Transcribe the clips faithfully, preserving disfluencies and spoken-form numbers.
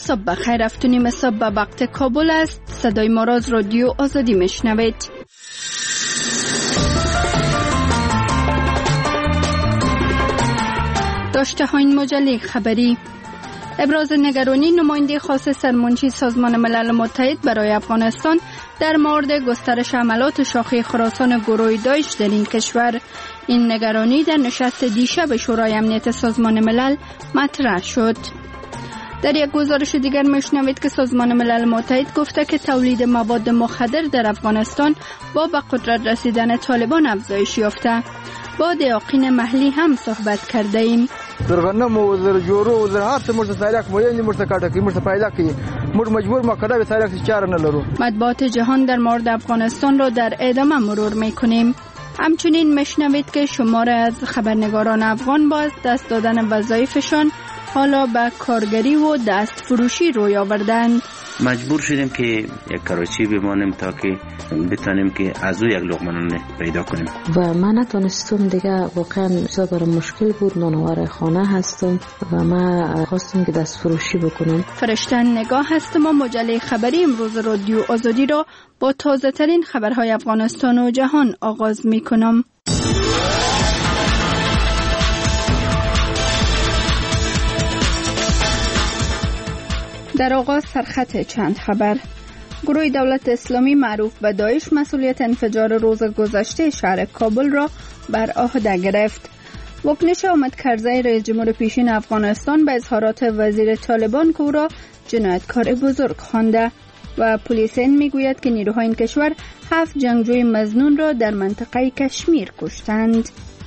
صبح بخیر. هفتونیم صبح به وقت کابل است. صدای ما را از رادیو آزادی میشنوید. داشته ها این مجله خبری: ابراز نگرانی نماینده خاص سرمنشی سازمان ملل متحد برای افغانستان در مورد گسترش عملات شاخه خراسان گروه داعش در این کشور. این نگرانی در نشست دیشب شورای امنیت سازمان ملل مطرح شد. در یک گزارش دیگر میشنوید که سازمان ملل متحد گفته که تولید مواد مخدر در افغانستان با به قدرت رسیدن طالبان افزایش یافته. با دیاقین محلی هم صحبت کرده ایم. درغنم و در جورو و در هات مرت سایلاک مویل مرت کاټکی مرت پیدا کی مر مجبور مکدا به سایلاک چار نه لرو. مطبوعات جهان در مورد افغانستان را در ادامه مرور میکنیم. همچنین میشنوید که شمار از خبرنگاران افغان با دست دادن وظایفشان حالا به کارگری و دست فروشی روی آوردند. مجبور شدیم که یک کراچی بمانیم تا که بتانیم که از او یک لقمه پیدا کنیم و من نتونستم دیگه. واقعا بسیار برام مشکل بود. نانوار خانه هستم و من خواستم که دست فروشی بکنم. فرشتن نگاه هستم و مجله خبری امروز رادیو آزادی را با تازه ترین خبرهای افغانستان و جهان آغاز می کنم. در آغاز سرخط چند خبر. گروه دولت اسلامی معروف به داعش مسئولیت انفجار روز گذشته شهر کابل را بر عهده گرفت. واکنش حامد کرزی رئیس جمهور پیشین افغانستان به اظهارات وزیر طالبان که او را جنایتکار بزرگ خوانده و پلیسین میگوید که نیروهای این کشور هفت جنگجوی مظنون را در منطقه کشمیر کشتند.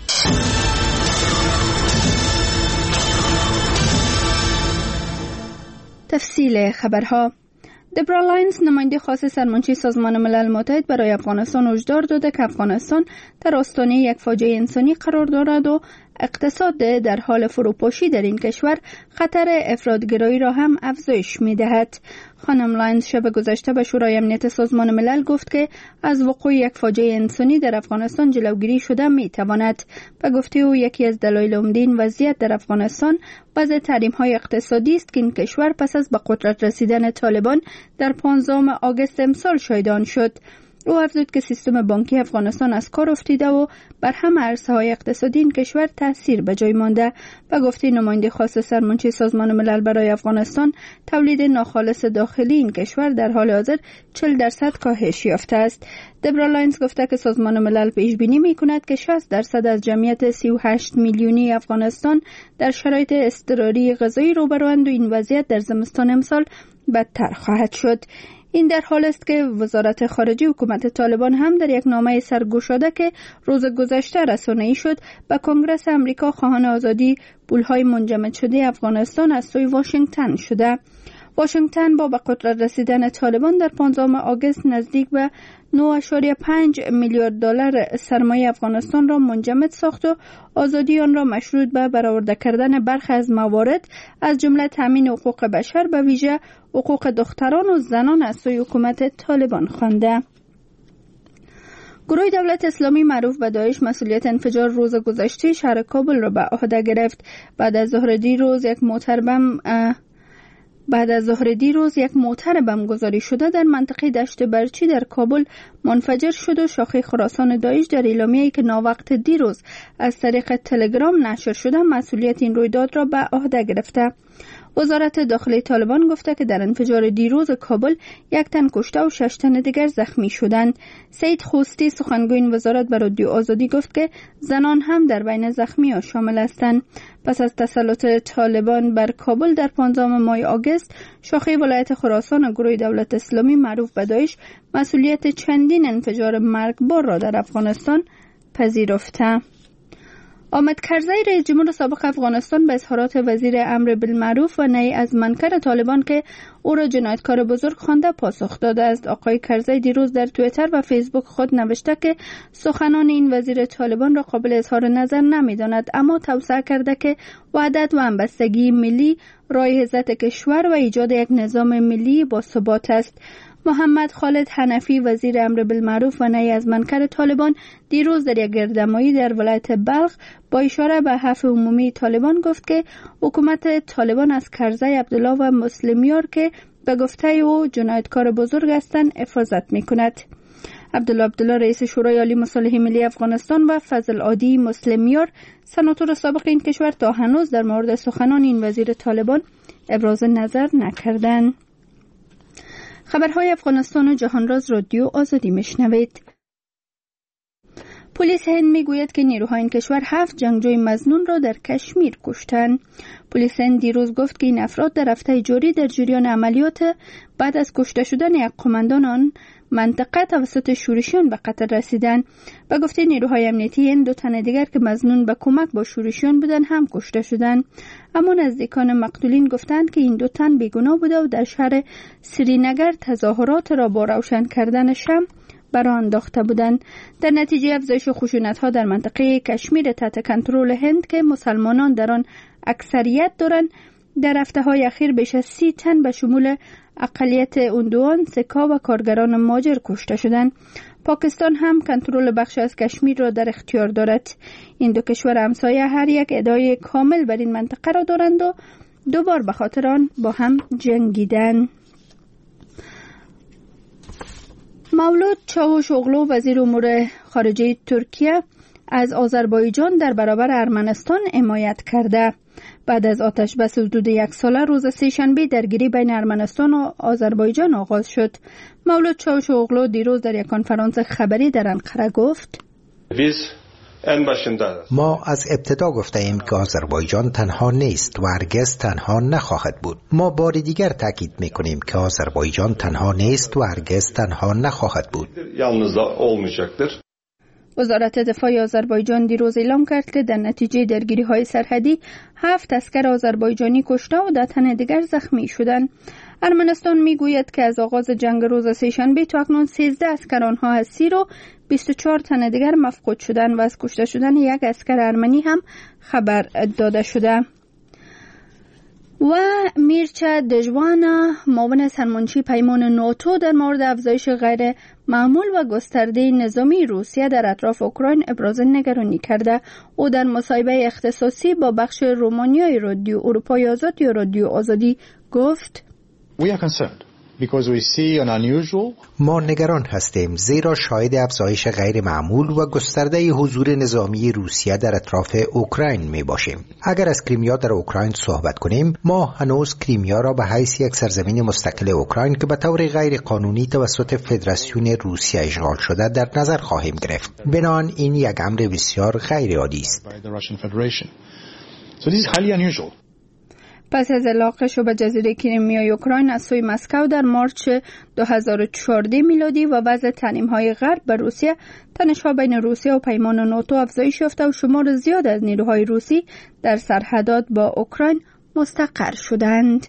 تفصیل خبرها. دبرا لاینز نماینده خاص سرمنشی سازمان ملل متحد برای افغانستان هشدار داده که افغانستان در آستانه یک فاجعه انسانی قرار دارد و اقتصاد در حال فروپاشی در این کشور خطر افراطگرایی را هم افزایش می‌دهد. خانم لاینز شب گذشته به شورای امنیت سازمان ملل گفت که از وقوع یک فاجعه انسانی در افغانستان جلوگیری شده می‌تواند. به گفته او یکی از دلایل عمده وضعیت در افغانستان وضع تحریم‌های اقتصادی است که این کشور پس از به قدرت رسیدن طالبان در پانزدهم آگوست امسال شاهد آن شد. او افزود که سیستم بانکی افغانستان از کار افتیده و بر همه عرصه‌های اقتصادی این کشور تأثیر به جای مانده. به گفته نماینده خاص سرمنشی سازمان ملل برای افغانستان، تولید ناخالص داخلی این کشور در حال حاضر چهل درصد کاهش یافته است. دبرا لاینز گفته که سازمان ملل پیش بینی می‌کند که شصت درصد از جمعیت سی و هشت میلیونی افغانستان در شرایط اضطراری غذایی روبروند و این وضعیت در زمستان امسال بدتر خواهد شد. این در حال است که وزارت خارجه حکومت طالبان هم در یک نامه سرگشاده که روز گذشته رسانه‌ای شد به کنگره آمریکا خواهان آزادی پول‌های منجمد شده افغانستان از سوی واشنگتن شده. واشنگتن با به قدرت رسیدن طالبان در پانزدهم آگوست نزدیک به نه و پنج میلیارد دلار سرمایه افغانستان را منجمد ساخت و آزادی آن را مشروط به برآورده کردن برخی از موارد از جمله تامین حقوق بشر به ویژه حقوق دختران و زنان از سوی حکومت طالبان خوانده. گروه دولت اسلامی معروف به داعش مسئولیت انفجار روز گذشته شهر کابل را به عهده گرفت. بعد از ظهر دیروز یک موتر بم بعد از ظهر دیروز یک موتر بمبگذاری شده در منطقه دشت برچی در کابل منفجر شد و شاخه خراسان داعش در اعلامیه‌ای که ناوقت دیروز از طریق تلگرام نشر شده مسئولیت این رویداد را به عهده گرفته. وزارت داخلی طالبان گفته که در انفجار دیروز کابل یک تن کشته و شش تن دیگر زخمی شدند. سید خوستی سخنگوی این وزارت به رادیو آزادی گفت که زنان هم در بین زخمی‌ها شامل هستند. پس از تسلط طالبان بر کابل در پانزدهم ماه آگوست، شاخه ولایت خراسان و گروه دولت اسلامی معروف به داعش مسئولیت چندین انفجار مرگبار را در افغانستان پذیرفته. حامد کرزی رئیس جمهور سابق افغانستان به اظهارات وزیر امر بالمعروف و نهی از منکر طالبان که او را جنایتکار بزرگ خوانده پاسخ داده است. آقای کرزی دیروز در توییتر و فیسبوک خود نوشته که سخنان این وزیر طالبان را قابل اظهار نظر نمی‌داند، اما توصیه کرده که وحدت و همبستگی ملی راه عزت کشور و ایجاد یک نظام ملی با ثبات است. محمد خالد حنفی وزیر امر بالمعروف و نهی از منکر طالبان دیروز در یک گردهمایی در ولایت بلخ با اشاره به عفو عمومی طالبان گفت که حکومت طالبان از کرزی عبدالله و مسلمیار که به گفته او جنایتکار بزرگ هستند حفاظت می‌کند. عبدالله عبدالله رئیس شورای عالی مصالحه ملی افغانستان و فضل عادی مسلمیار سناتور سابق این کشور تا هنوز در مورد سخنان این وزیر طالبان ابراز نظر نکردند. خبرهای افغانستان و جهانراز رادیو آزادی میشنوید. پلیس هند میگوید که نیروهای این کشور هفت جنگجوی مظنون را در کشمیر کشتند. پلیس هند دیروز گفت که این افراد در هفته جاری در جریان عملیات بعد از کشته شدن یک قماندان آن منطقه توسط شورشیان به قتل رسیدند. به گفته نیروهای امنیتی هند دو تن دیگر که مظنون به کمک با شورشیان بودند هم کشته شدند. اما نزدیکان مقتولین گفتند که این دو تن بیگناه بوده و در شهر سرینگر تظاهرات را با روشن کردن شمع برآن انداخته بودند. در نتیجه افزایش خشونت‌ها در منطقه کشمیر تحت کنترل هند که مسلمانان در آن اکثریت دارند، در هفته‌های اخیر بیش از سی تن به شمول اقلیت اوندوان، سکا و کارگران ماجر کشته شدند. پاکستان هم کنترل بخش از کشمیر را در اختیار دارد. این دو کشور همسایه هر یک ادعای کامل بر این منطقه را دارند و دو بار به خاطر آن با هم جنگیدند. مولود چاوشوغلو وزیر امور خارجه ترکیه از آذربایجان در برابر ارمنستان حمایت کرده. بعد از آتش بس حدود یک ساله روز سه‌شنبه درگیری بین ارمنستان و آذربایجان آغاز شد. مولود چاوشوغلو دیروز در یک کنفرانس خبری در انقره گفت: ما از ابتدا گفته ایم که آذربایجان تنها نیست و هرگز تنها نخواهد بود. ما بار دیگر تاکید میکنیم که آذربایجان تنها نیست و هرگز تنها نخواهد بود. وزارت دفاع آذربایجان دیروز اعلام کرد که در نتیجه درگیری‌های سرحدی هفت عسکر آذربایجانی کشته و ده تن دیگر زخمی شدند. ارمنستان میگوید که از آغاز جنگ روز سه‌شنبه تا اکنون سیزده عسکر آنها اسیر و بیست و چهار تن دیگر مفقود شدند و از کشته شدن یک عسکر ارمنی هم خبر داده شده. و میرچا دژوانا معاون سرمنشی پیمان ناتو در مورد افزایش غیر معمول و گسترده نظامی روسیه در اطراف اوکراین ابراز نگرانی کرده. او در مصاحبه اختصاصی با بخش رومانیای رادیو اروپای آزاد یا رادیو آزادی گفت: We are concerned because we see an unusual ما نگران هستیم زیرا شاهد افزایش غیر معمول و گسترده حضور نظامی روسیه در اطراف اوکراین می باشیم. اگر از کریمیا در اوکراین صحبت کنیم، ما هنوز کریمیا را به حیث یک سرزمین مستقل اوکراین که به طور غیر قانونی توسط فدراسیون روسیه اشغال شده در نظر خواهیم گرفت. بنابراین این یک امر بسیار غیر عادی است. So this is highly unusual. پس از اطلاقش به جزیره کریمیا اوکراین از سوی مسکو در مارچ دو هزار و چهارده میلادی و وضع تحریم‌های غرب بر روسیه، تنش‌ها بین روسیه و پیمان ناتو افزایش یافته و شمار زیاد از نیروهای روسی در سرحدات با اوکراین مستقر شدند.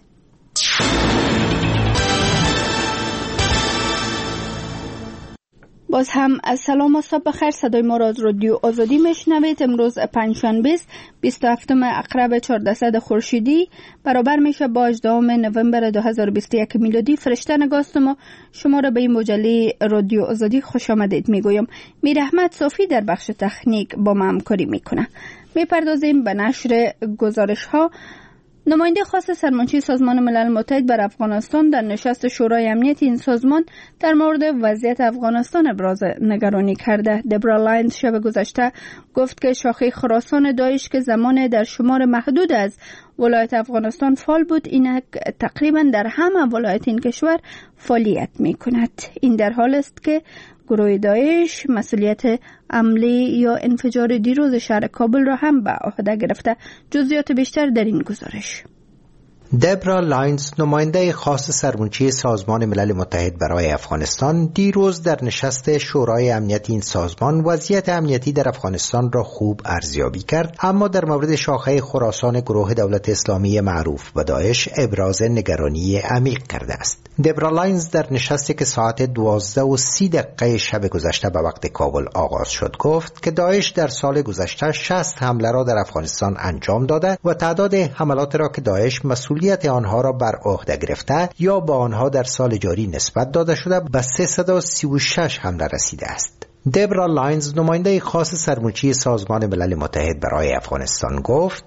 باز هم از سلام و صبح بخیر، صدای ما را از رادیو آزادی میشنوید. امروز پنجشنبه است، بیست و هفتم عقرب چهاردهصد خورشیدی، برابر میشه با هجدهم نوامبر دو هزار و بیست و یک میلادی. فرشته نگاست ما شما را به این مجله رادیو آزادی خوش آمدید میگویم. میر احمد صافی در بخش تکنیک با ما همکاری میکنه. میپردازیم به نشر گزارش ها. نماینده خاص سرمنشی سازمان ملل متحد بر افغانستان در نشست شورای امنیت این سازمان در مورد وضعیت افغانستان ابراز نگرانی کرده. دبرا لاینز شب گذشته گفت که شاخه خراسان داعش که زمان در شمار محدود از ولایت افغانستان فعال بود، اینک تقریبا در همه ولایت این کشور فعالیت می کند. این در حال است که گروه داعش مسئولیت حمله یا انفجار دیروز شهر کابل را هم به عهده گرفته. جزئیات بیشتر در این گزارش. دبرا لاینز، نماینده خاص سرمنشی سازمان ملل متحد برای افغانستان، دیروز در نشست شورای امنیت این سازمان وضعیت امنیتی در افغانستان را خوب ارزیابی کرد، اما در مورد شاخه خراسان گروه دولت اسلامی معروف به داعش ابراز نگرانی عمیق کرده است. دبرا لاینز در نشستی که ساعت دوازده و سی دقیقه شب گذشته به وقت کابل آغاز شد گفت که داعش در سال گذشته شصت حمله را در افغانستان انجام داده و تعداد حملات را که داعش مسئولیت آنها را بر عهده گرفته یا با آنها در سال جاری نسبت داده شده به سیصد و سی و شش حمله رسیده است. دبرا لاینز نماینده خاص سرمنشی سازمان ملل متحد برای افغانستان گفت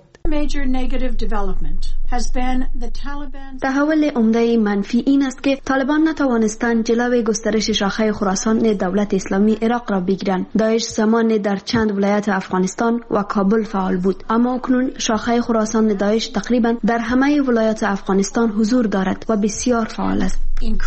تحول عمده منفی این است که طالبان نتوانستند جلوی گسترش شاخه خراسان دولت اسلامی عراق را بگیرند. داعش زمان در چند ولایت افغانستان و کابل فعال بود، اما اکنون شاخه خراسان داعش تقریبا در همه ولایات افغانستان حضور دارد و بسیار فعال است.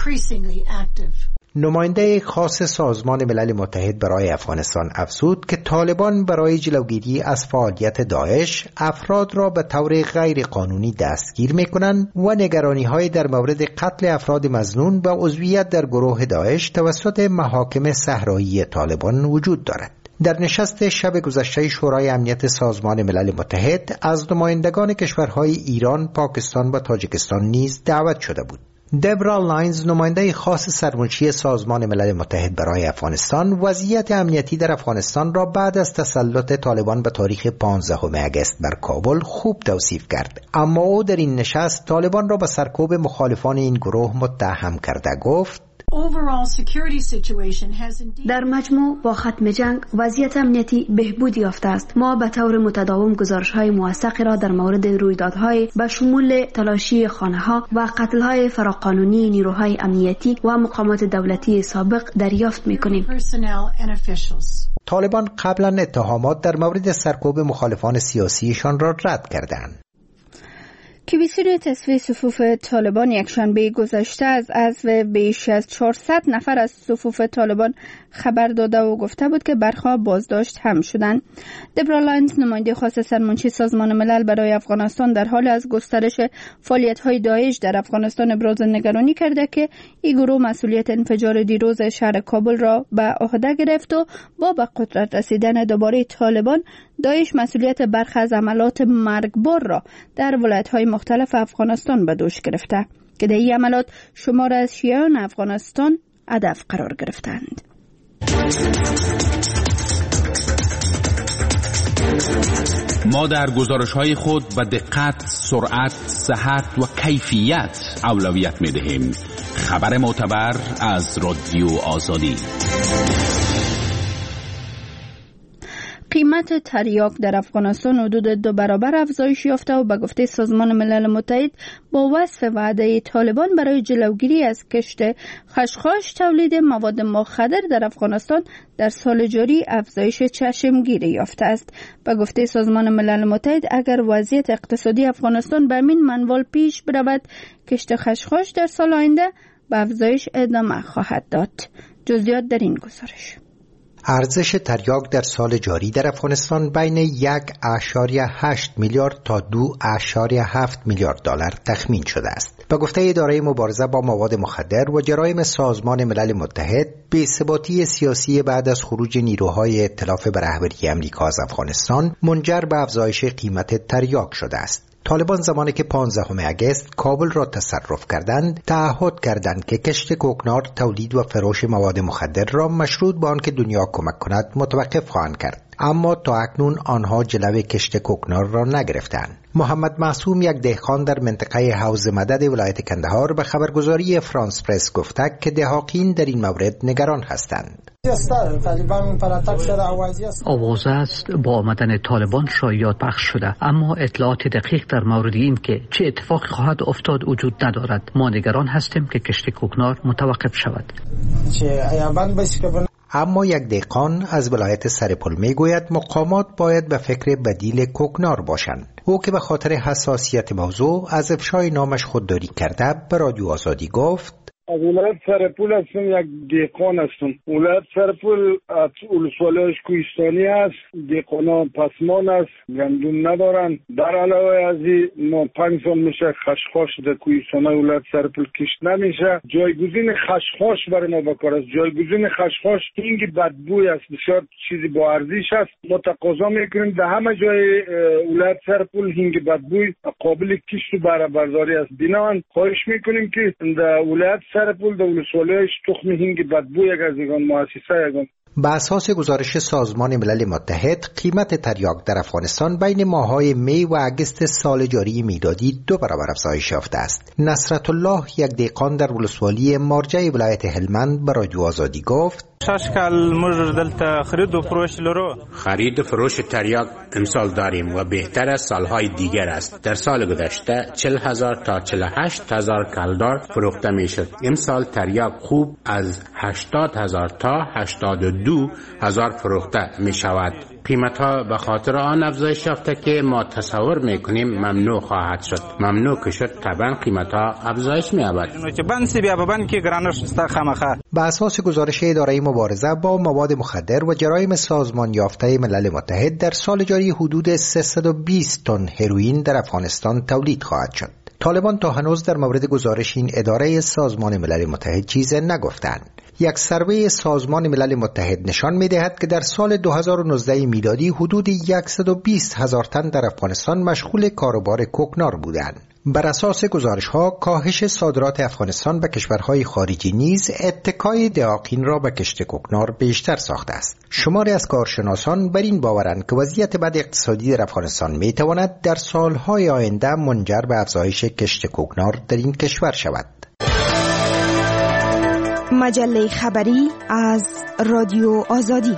نماینده خاص سازمان ملل متحد برای افغانستان افزود که طالبان برای جلوگیری از فعالیت داعش افراد را به طور غیر قانونی دستگیر می‌کنند و نگرانی‌های در مورد قتل افراد مظنون و عضویت در گروه داعش توسط محاکم صحرایی طالبان وجود دارد. در نشست شب گذشته شورای امنیت سازمان ملل متحد از نمایندگان کشورهای ایران، پاکستان و تاجیکستان نیز دعوت شده بود. دبرا لاینز نماینده خاص سرمنشی سازمان ملل متحد برای افغانستان وضعیت امنیتی در افغانستان را بعد از تسلط طالبان به تاریخ پانزدهم آگوست بر کابل خوب توصیف کرد، اما او در این نشست طالبان را به سرکوب مخالفان این گروه متهم کرده گفت در مجموع با ختم جنگ وضعیت امنیتی بهبود یافته است. ما به طور متداوم گزارش‌های موثقی را در مورد رویدادهای به شمول تلاشی خانه‌ها و قتل‌های فراقانونی نیروهای امنیتی و مقامات دولتی سابق دریافت می‌کنیم. طالبان قبلا اتهامات در مورد سرکوب مخالفان سیاسیشان را رد کردند. کمیسیون تصفیه صفوف طالبان یکشنبه گذشته از عزل بیش از چهارصد نفر از صفوف طالبان خبر داده و گفته بود که برخا بازداشت هم شدند. دبرا لاینز نماینده خاص سرمنشی سازمان ملل برای افغانستان در حال از گسترش فعالیت‌های داعش در افغانستان ابراز نگرانی کرده که این گروه مسئولیت انفجار دیروز شهر کابل را به عهده گرفت و با به قدرت رسیدن دوباره طالبان داعش مسئولیت برخی از عملات مرگبار را در ولایت‌های مختلف افغانستان به دوش گرفته که در این عملات شمار از شیعیان افغانستان هدف قرار گرفتند. ما در گزارش‌های خود به دقت، سرعت، صحت و کیفیت اولویت می‌دهیم. خبر معتبر از رادیو آزادی. قیمت تریاک در افغانستان حدود دو برابر افزایش یافته و به گفته سازمان ملل متحد با وصف وعده طالبان برای جلوگیری از کشت خشخاش تولید مواد مخدر در افغانستان در سال جاری افزایش چشمگیری یافته است. به گفته سازمان ملل متحد اگر وضعیت اقتصادی افغانستان به همین منوال پیش برود، کشت خشخاش در سال آینده به افزایش ادامه خواهد داد. جزئیات در این گزارش. ارزش تریاک در سال جاری در افغانستان بین یک اشاریه هشت میلیارد تا دو اشاریه هفت میلیارد دلار تخمین شده است. به گفته اداره مبارزه با مواد مخدر و جرایم سازمان ملل متحد، بی‌ثباتی سیاسی بعد از خروج نیروهای ائتلاف به رهبری امریکا از افغانستان منجر به افزایش قیمت تریاک شده است. طالبان زمانی که پانزدهم آگوست کابل را تصرف کردند، تعهد کردند که کشت کوکنار، تولید و فروش مواد مخدر را مشروط به آنکه دنیا کمک کند متوقف خواهند کرد. اما تا اکنون آنها جلوی کشت کوکنار را نگرفتند. محمد معصوم، یک دهقان در منطقه حوض مدد ولایت کندهار، به خبرگزاری فرانس پرس گفته که دهاقین در این مورد نگران هستند. آوازه است با آمدن طالبان شایعات پخش شده، اما اطلاعات دقیق در مورد این که چه اتفاقی خواهد افتاد وجود ندارد. ما نگران هستیم که کشت کوکنار متوقف شود. اما یک دهقان از ولایت سرپل می گوید مقامات باید به فکر بدیل کوکنار باشند. او که به خاطر حساسیت موضوع از افشای نامش خودداری کرده به رادیو آزادی گفت: از ولایت سرپل هستم، یک دهقان هستم. ولایت سرپل ولسوالیش کوهستانی است، دهقانان پسمان است، گندم ندارن. در علاوه از این ما پنج سال میشه خشخاش در کوهستانای ولایت سرپل کشت نمیشه. جایگزین خشخاش برای ما بکار است. جایگزین خشخاش هینگ بدبوی است، بسیار چیزی با ارزش است. ما تقاضا میکنیم در همه جای ولایت سرپل هینگ بدبوی قابل کشت و بهره برداری است. بنابراین خواهش میکنیم که در ولایت سرپول در ولسوالیش تخم هنگ بدبو یک از یگان مؤسسه یگان. به اساس گزارش سازمان ملل متحد قیمت تریاک در افغانستان بین ماه‌های می و اگست سال جاری میلادی دو برابر افزایش یافته است. نصرت الله یک دهقان در ولسوالی مارجه ولایت هلمند به رادیو آزادی گفت خرید و فروش تریاک امسال داریم و بهتر از سالهای دیگر است. در سال گذشته چهل هزار تا چهل و هشت هزار کلدار فروخته می شد. امسال تریاک خوب از هشتاد هزار تا هشتاد و دو هزار فروخته می شود. قیمت ها به خاطر آن افزایش یافته که ما تصور میکنیم ممنوع خواهد شد. ممنوع که شد طبعا قیمت ها افزایش می‌یابد. به اساس گزارش اداره مبارزه با مواد مخدر و جرایم سازمان یافته ملل متحد در سال جاری حدود سیصد و بیست تن هروئین در افغانستان تولید خواهد شد. طالبان تا هنوز در مورد گزارش این اداره سازمان ملل متحد چیزی نگفتند. یک سروی سازمان ملل متحد نشان می‌دهد که در سال دو هزار و نوزده میلادی حدود صد و بیست هزار تن در افغانستان مشغول کاروبار کوکنار بودند. بر اساس گزارش‌ها کاهش صادرات افغانستان به کشورهای خارجی نیز اتکای دهاقین را به کشت کوکنار بیشتر ساخته است. شماری از کارشناسان بر این باورند که وضعیت بد اقتصادی در افغانستان می‌تواند در سالهای آینده منجر به افزایش کشت کوکنار در این کشور شود. مجله خبری از رادیو آزادی.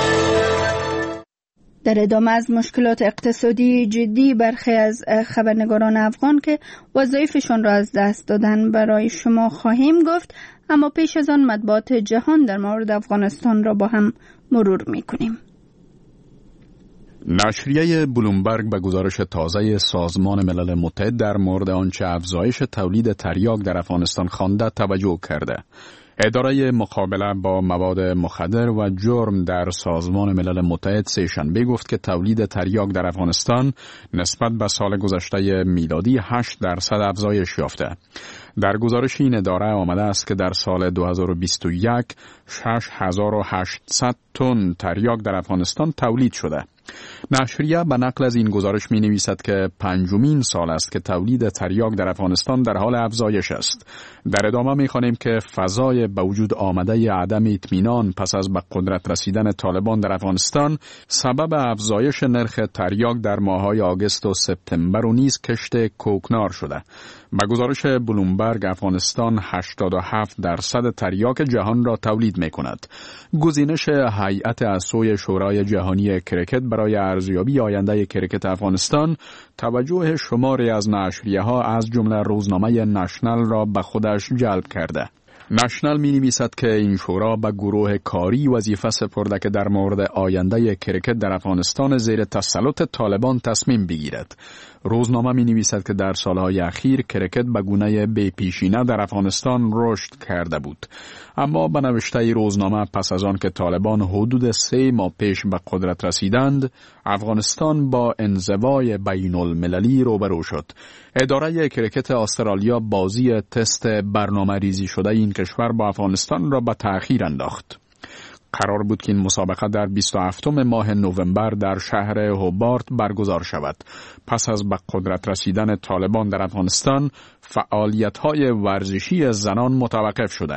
در ادامه از مشکلات اقتصادی جدی برخی از خبرنگاران افغان که وظایفشان را از دست دادن برای شما خواهیم گفت، اما پیش از آن مطبوعات جهان در مورد افغانستان را با هم مرور می‌کنیم. نشریه بلومبرگ به گزارش تازه سازمان ملل متحد در مورد آنچه افزایش تولید تریاک در افغانستان خوانده توجه کرده. اداره مقابله با مواد مخدر و جرم در سازمان ملل متحد سه‌شنبه گفت که تولید تریاک در افغانستان نسبت به سال گذشته میلادی هشت درصد افزایش یافته. در گزارش این اداره آمده است که در سال دو هزار و بیست و یک شش هزار و هشتصد تن تریاک در افغانستان تولید شده. نشریه به نقل از این گزارش می نویسد که پنجمین سال است که تولید تریاک در افغانستان در حال افزایش است. در ادامه می خوانیم که فضای به وجود آمده عدم اطمینان پس از به قدرت رسیدن طالبان در افغانستان سبب افزایش نرخ تریاک در ماه‌های آگوست و سپتامبر و نیز کشت کوکنار شده. به گزارش بلومبرگ افغانستان هشتاد و هفت درصد تریاک جهان را تولید می کند. گزینش هیئت از سوی شورای جهانی کرکت برای ارزیابی آینده کرکت افغانستان توجه شماری از نشریه‌ها از جمله روزنامه نشنل را به خودش جلب کرده. نشنل می نویسد که این شورا به گروه کاری وظیفه سپرده که در مورد آینده کرکت در افغانستان زیر تسلط طالبان تصمیم بگیرد. روزنامه می نویسد که در سالهای اخیر کرکت به گونه بی پیشینه در افغانستان رشد کرده بود. اما به نوشته روزنامه پس از آن که طالبان حدود سه ماه پیش به قدرت رسیدند، افغانستان با انزوای بین المللی روبرو شد. اداره کرکت استرالیا بازی تست برنامه ریزی شده این کشور با افغانستان را به تأخیر انداخت. قرار بود که این مسابقه در بیست و هفتم ماه نوامبر در شهر هوبارت برگزار شود. پس از به قدرت رسیدن طالبان در افغانستان، فعالیت‌های ورزشی زنان متوقف شده.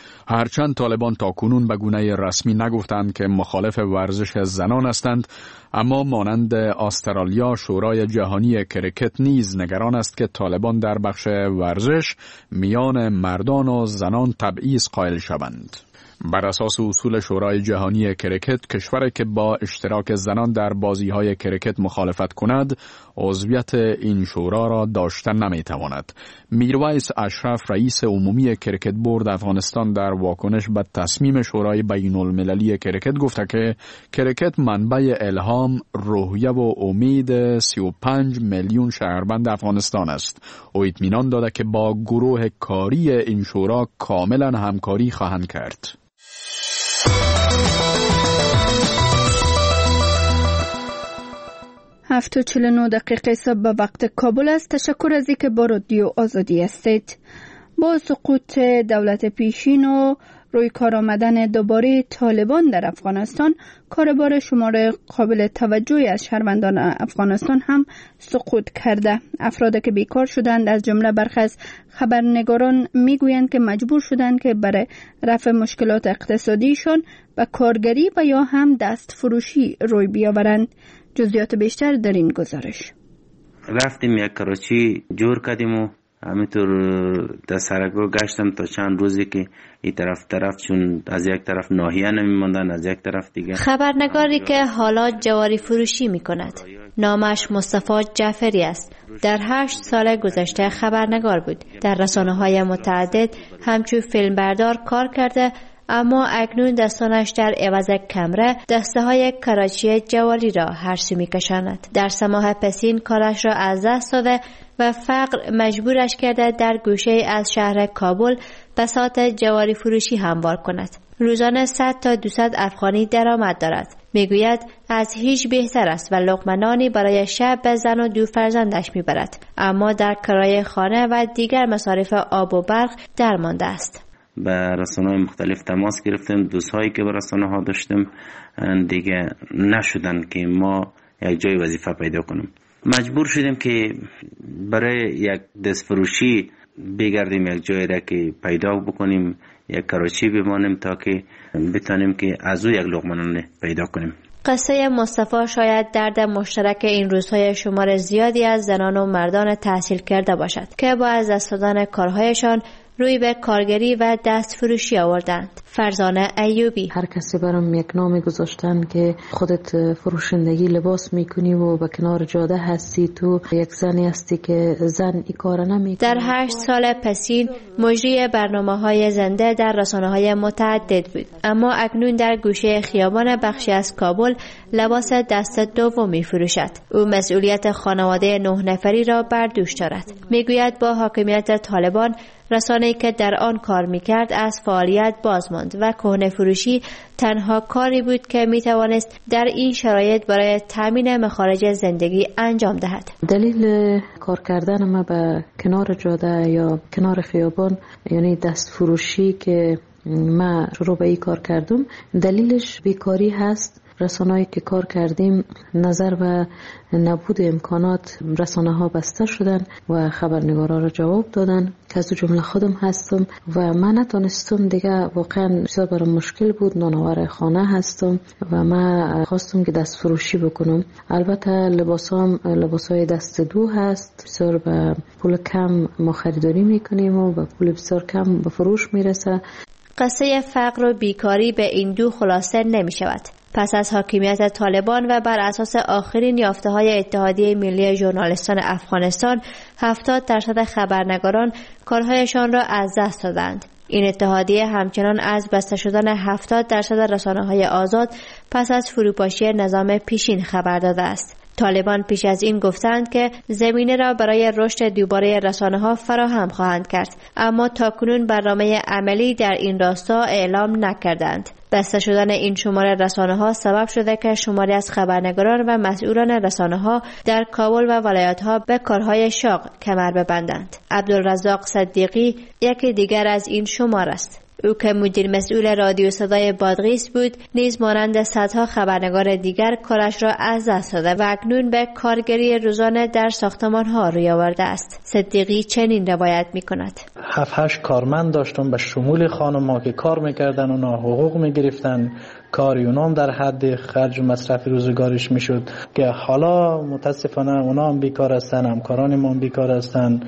هرچند طالبان تاکنون به گونه رسمی نگفتند که مخالف ورزش زنان هستند، اما مانند استرالیا شورای جهانی کرکت نیز نگران است که طالبان در بخش ورزش میان مردان و زنان تبعیض قائل شوند. بر اساس اصول شورای جهانی کرکت، کشوری که با اشتراک زنان در بازی‌های کرکت مخالفت کند، عضویت این شورا را داشته نمی‌تواند. میرویس اشرف رئیس عمومی کرکت بورد افغانستان در واکنش به تصمیم شورای بین المللی کرکت گفته که کرکت منبع الهام، روحیه و امید سی و پنج میلیون شهروند افغانستان است. او اطمینان داده که با گروه کاری این شورا کاملا همکاری خواهند کرد. هفت و چهل و نه دقیقه صبح به وقت کابل است. تشکر از اینکه با رادیو آزادی هستید. با سقوط دولت پیشین و روی کار آمدن دوباره طالبان در افغانستان، کاربار شمار قابل توجهی از شهروندان افغانستان هم سقوط کرده. افرادی که بیکار شدند از جمله برخی از خبرنگاران میگویند که مجبور شدند که برای رفع مشکلات اقتصادیشان به کارگری و یا هم دست فروشی روی بیاورند. جزئیات بیشتر در این گزارش. رفتیم یک کراچی جور کردیم و همینطور در سرگو گشتم تا چند روزی که این طرف طرف، چون از یک طرف ناحیه نمیماندن از یک طرف دیگه. خبرنگاری که حالا جواری فروشی می کند. نامش مصطفی جعفری است. در هشت سال گذشته خبرنگار بود. در رسانه‌های متعدد همچون فیلمبردار کار کرده، اما اکنون دستانش در عوض کمره دسته های کراچی جواری را هر سو می کشاند. در سه ماه پسین کارش را از دست داده و فقر مجبورش کرده در گوشه از شهر کابل بساط جواری فروشی هموار کند. روزانه صد تا دویست افغانی درآمد دارد. میگوید از هیچ بهتر است و لقمه برای شب به زن و دو فرزندش میبرد، اما در کرایه خانه و دیگر مصارف آب و برق درمانده است. به رسانه‌های مختلف تماس گرفتیم، دوستایی که به رسانه‌ها داشتیم دیگه نشدن که ما یک جای وظیفه پیدا کنیم. مجبور شدیم که برای یک دست فروشی بگردیم، یک جایی را که پیدا بکنیم، یک کراچی بمانیم تا که بتانیم که از او یک لقمه پیدا کنیم. قصه مصطفی شاید درد مشترک این روزهای شمار زیادی از زنان و مردان تحصیل کرده باشد که با از دست دادن کارهایشان روی به کارگری و دست فروشی آوردند. فرزانه ایوبی: هر کسی برام یک نام گذاشتن که خودت فروشندگی لباس میکنی و به کنار جاده هستی، تو یک زنی هستی که زن این کار نمیکنه. در هشت سال پسین مجری برنامه‌های زنده در رسانه‌های متعدد بود، اما اکنون در گوشه خیابان بخشی از کابل لباس دست دوم میفروشد. او مسئولیت خانواده نه نفری را بر دوش دارد. میگوید با حاکمیت طالبان رسانه‌ای که در آن کار میکرد از فعالیت باز ماند و کهنه فروشی تنها کاری بود که میتوانست در این شرایط برای تامین مخارج زندگی انجام دهد. دلیل کار کردن ما به کنار جاده یا کنار خیابان، یعنی دست فروشی که ما شروع به این کار کردم، دلیلش بیکاری هست. رسانه‌ای که کار کردیم نظر به نبود امکانات رسانه ها بسته شدن و خبرنگارا را جواب دادن که از جمله خودم هستم و من نتونستم دیگه، واقعا بسیار برام مشکل بود. نانآور خانه هستم و من خواستم که دست فروشی بکنم. البته لباسام لباسای دست دو هست، بسیار به پول کم ما خریداری میکنیم و به پول بسیار کم به فروش میرسه. قصه فقر و بیکاری به این دو خلاصه نمی شود. پس از حاکمیت طالبان و بر اساس آخرین یافته‌های اتحادیه ملی ژورنالیستان افغانستان، هفتاد درصد خبرنگاران کارهایشان را از دست دادند. این اتحادیه همچنان از بسته شدن هفتاد درصد رسانه‌های آزاد پس از فروپاشی نظام پیشین خبر داده است. طالبان پیش از این گفتند که زمینه را برای رشد دوباره رسانه‌ها فراهم خواهند کرد، اما تاکنون برنامه عملی در این راستا اعلام نکردند. بسته شدن این شماره رسانه‌ها سبب شده که شماری از خبرنگاران و مسئولان رسانه‌ها در کابل و ولایت‌ها به کارهای شاق کمر ببندند. عبدالرزاق صدیقی یکی دیگر از این شمار است. او که مدیر مسئول رادیو صدای بادغیس بود، نیز مانند صدها خبرنگار دیگر کارش را از دست داده و اکنون به کارگری روزانه در ساختمان‌ها روی آورده است. صدیقی چنین روایت می‌کند: هفت هشت کارمند داشتم به شمول خانم‌ها که کار می‌کردن، اونا حقوق می‌گرفتن، کاری اونام در حد خرج و مصرف روزگارش میشد که حالا متاسفانه اونا هم بیکار هستن، همکاران ما هم بیکار هستن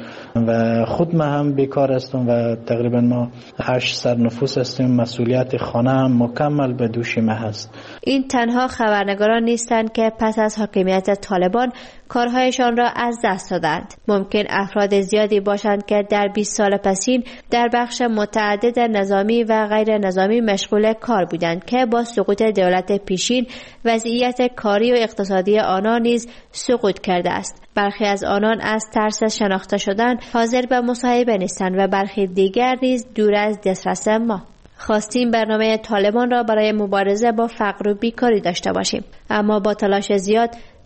و خود ما هم بیکار هستم و تقریبا ما هشت سر نفوس هستیم. مسئولیت خانه هم مکمل به دوش ما هست. این تنها خبرنگاران نیستند که پس از حاکمیت طالبان کارهایشان را از دست دادند. ممکن افراد زیادی باشند که در بیست سال پسین در بخش متعدد نظامی و غیر نظامی مشغول کار بودند که با سقوط دولت پیشین وضعیت کاری و اقتصادی آنان نیز سقوط کرده است. برخی از آنان از ترس شناخته شدن حاضر به مصاحبه نیستند و برخی دیگر نیز دور از دسترس ما. خواستیم برنامه طالبان را برای مبارزه با فقر و بیکاری داشته باشیم، اما با تلاش زیاد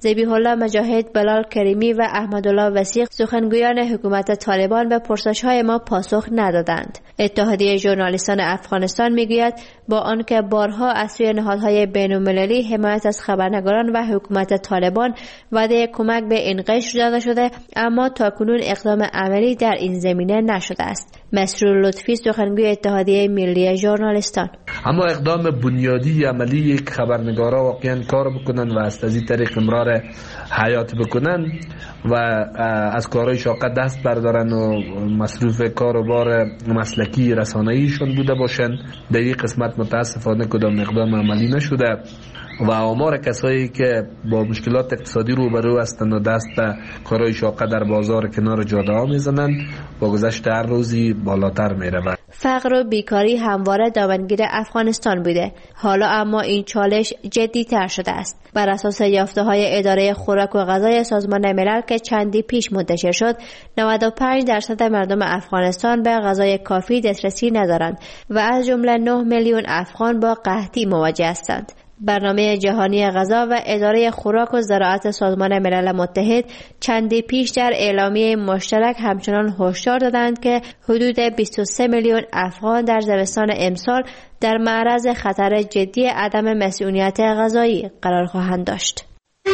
ذبیح الله مجاهد، بلال کریمی و احمدالله وثیق سخنگویان حکومت طالبان به پرسش‌های ما پاسخ ندادند. اتحادیه ژورنالیستان افغانستان میگوید با آنکه بارها از سوی نهادهای بین‌المللی حمایت از خبرنگاران و حکومت طالبان وعده کمک به این قشر داده شده، اما تاکنون اقدام عملی در این زمینه نشده است. مسرور لطفی سخنگوی اتحادیه ملی ژورنالیستان: اما اقدام بنیادی عملی یک خبرنگارا واقعا کار بکنن و از این طریق امرار حیات بکنن و از کارهای شاقه دست بردارن و مصروف کار و بار مسلکی رسانه‌ایشون بوده باشن، در این قسمت متاسفانه کدام اقدام عملی نشده و آمار کسایی که با مشکلات اقتصادی روبرو هستند و دست به کارهای شاقه در بازار کنار جاده ها میزنند با گذشت هر روزی بالاتر میرود. فقر و بیکاری همواره دامنگیر افغانستان بوده. حالا اما این چالش جدی تر شده است. بر اساس یافته های اداره خوراک و غذای سازمان ملل که چندی پیش منتشر شد، نود و پنج درصد مردم افغانستان به غذای کافی دسترسی ندارند و از جمله نه میلیون افغان با قحطی مواجه هستند. برنامه جهانی غذا و اداره خوراک و زراعت سازمان ملل متحد چندی پیش در اعلامیه مشترک همچنان هشدار دادند که حدود بیست و سه میلیون افغان در زمستان امسال در معرض خطر جدی عدم مسئولیت غذایی قرار خواهند داشت.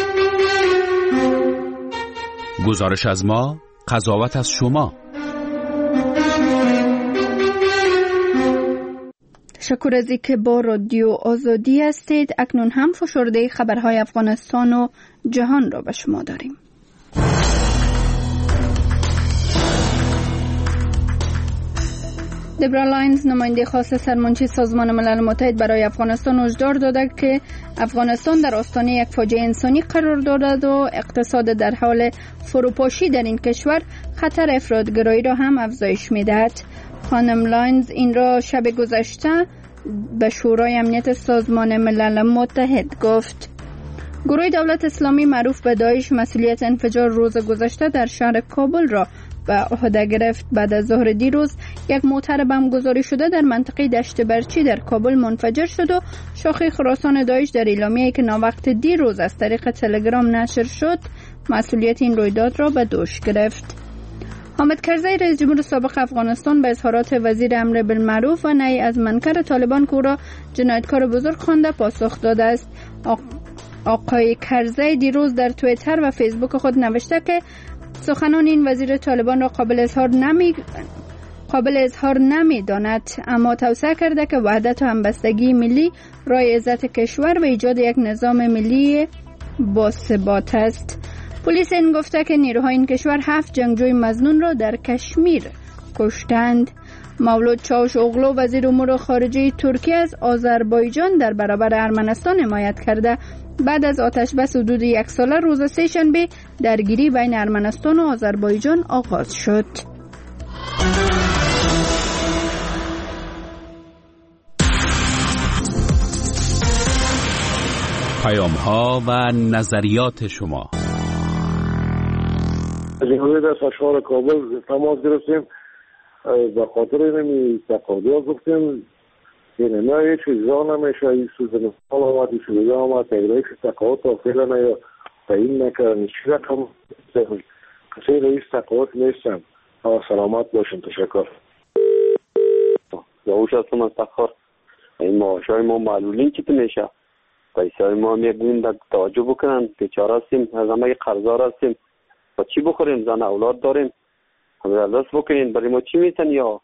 گزارش از ما، قضاوت از شما. تشکر از اینکه با رادیو آزادی هستید. اکنون هم فشرده خبرهای افغانستان و جهان را به شما داریم. دبرا لاینز نماینده خاص سرمنشی سازمان ملل متحد برای افغانستان هشدار داده که افغانستان در آستانه یک فاجعه انسانی قرار دارد و اقتصاد در حال فروپاشی در این کشور خطر افراطگرایی را هم افزایش می‌دهد. خانم لاینز این را شب گذشته به شورای امنیت سازمان ملل متحد گفت. گروه دولت اسلامی معروف به داعش مسئولیت انفجار روز گذشته در شهر کابل را به عهده گرفت. بعد از ظهر دیروز یک موتر بمبگذاری شده در منطقه دشت برچی در کابل منفجر شد و شاخه خراسان داعش در اعلامیه‌ای که ناوقت دیروز از طریق تلگرام نشر شد مسئولیت این رویداد را به دوش گرفت. حامد کرزی رئیس جمهور سابق افغانستان به اظهارات وزیر امر بالمعروف و نهی از منکر طالبان که او را جنایتکار بزرگ خوانده پاسخ داده است. آقای کرزی دیروز در توییتر و فیسبوک خود نوشته که سخنان این وزیر طالبان را قابل اظهار نمی قابل اظهار نمی داند، اما توصیه کرده که وحدت و همبستگی ملی راه عزت کشور و ایجاد یک نظام ملی باثبات است. پلیس این گفته که نیروهای این کشور هفت جنگجوی مظنون را در کشمیر کشتند. مولود چاوش اوغلو وزیر امور خارجه ترکیه از آذربایجان در برابر ارمنستان حمایت کرده. بعد از آتش بس حدود یک ساله روز سه‌شنبه درگیری بین ارمنستان و آذربایجان آغاز شد. پیام ها و نظریات شما. جمهوری در اشغال کابل تماس گرفتیم به خاطر اینمی تقاضا گفتیم این نه یه چیزا نمیشه این سوزن حال آمد این سوزن آمد تقریبش تقاضا تا فعلا یا تعیین نکردن چی رقم کسی رئیس تقاضا نیستم. سلامت باشین. تشکر. یاوش هستم از تخار. این معاشای ما معلولین چی میشه؟ پیسه ما میگوین در توجه بکنن بیچاره هستیم از همه قرضدار هستیم و چی بخوریم زن اولاد داریم همه دست بکنین برای ما چی میتن یا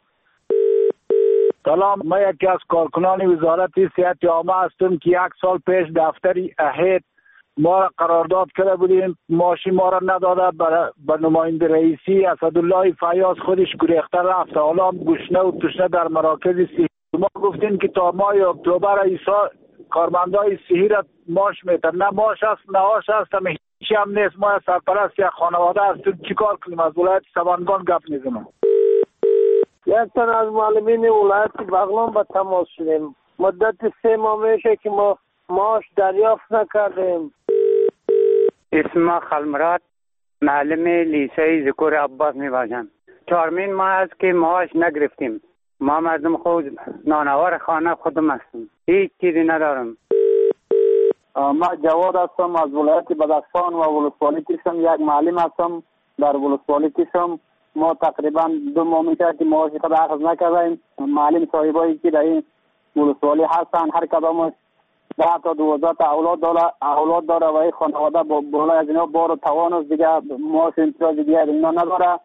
سلام. ما یکی از کارکنان وزارت صحت عامه هستم که یک سال پیش دفتر اهید ما قرارداد کرده بودیم ماشین ما را نداده به نماینده رئیسی اسدالله فیاض خودش گریخته رفت. حالا گشنه و تشنه در مراکز صحی ما گفتیم که تا ماه اکتبر ایسا کارمندای صحی را ماش میتن نه ماش است نه آش است هم هیچی هم نیست. ما سرپرست یک خانواده هستیم چی کار کنیم؟ از ولایت سبانگان گپ میزنم. یک تن از معلمین ولایت بغلان به تماس شدیم. مدت سه ماه میشه که ما ماش دریافت نکردیم. اسم خلمرات معلم لیسه ذکر عباس میباشم. چهارمین ماه است که ماش نگرفتیم. ما مردم خود نانوار خانه خودم هستم. هیچ چیزی ندارم. من جواد هستم از ولایت بدخشان و ولسوالی کشم. یک معلم هستم در ولسوالی کشم. ما تقریبا دو ماه میشه که معاش خود اخذ نکردیم. معلم صاحبایی که در این ولسوالی هستن هر کدامش ده تا دوازده تا اولاد داره اولاد داره و این خانواده بالای از اینا بار و توان است دیگه معاش امتیاز دیگه اینا نداره.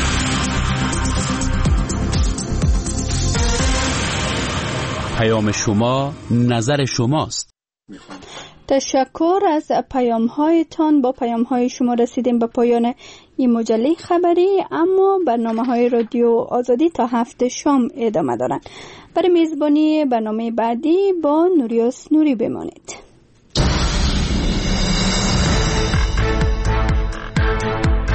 پیام شما نظر شماست. تشکر از پیام هایتان. با پیام های شما رسیدیم به پایان این مجله خبری، اما برنامه های رادیو آزادی تا هفت شام ادامه دارند. برای میزبانی برنامه بعدی با نوریاس نوری بمانید.